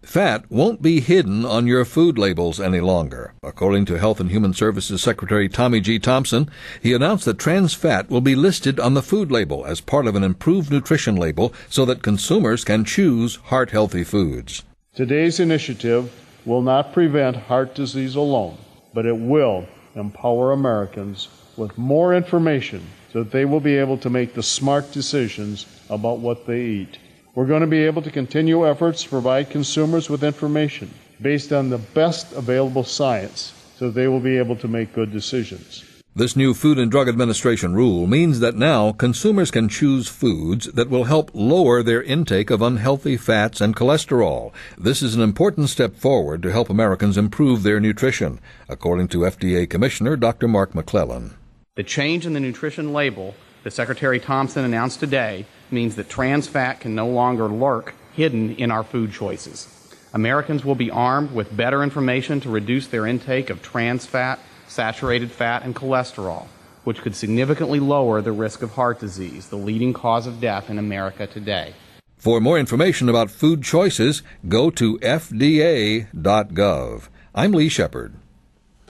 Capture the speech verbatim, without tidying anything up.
Fat won't be hidden on your food labels any longer. According to Health and Human Services Secretary Tommy G. Thompson, he announced that trans fat will be listed on the food label as part of an improved nutrition label so that consumers can choose heart-healthy foods. Today's initiative will not prevent heart disease alone, but it will empower Americans with more information so that they will be able to make the smart decisions about what they eat. We're going to be able to continue efforts to provide consumers with information based on the best available science so that they will be able to make good decisions. This new Food and Drug Administration rule means that now consumers can choose foods that will help lower their intake of unhealthy fats and cholesterol. This is an important step forward to help Americans improve their nutrition, according to F D A Commissioner Doctor Mark McClellan. The change in the nutrition label that Secretary Thompson announced today means that trans fat can no longer lurk hidden in our food choices. Americans will be armed with better information to reduce their intake of trans fat, saturated fat, and cholesterol, which could significantly lower the risk of heart disease, the leading cause of death in America today. For more information about food choices, go to F D A dot gov. I'm Lee Shepard.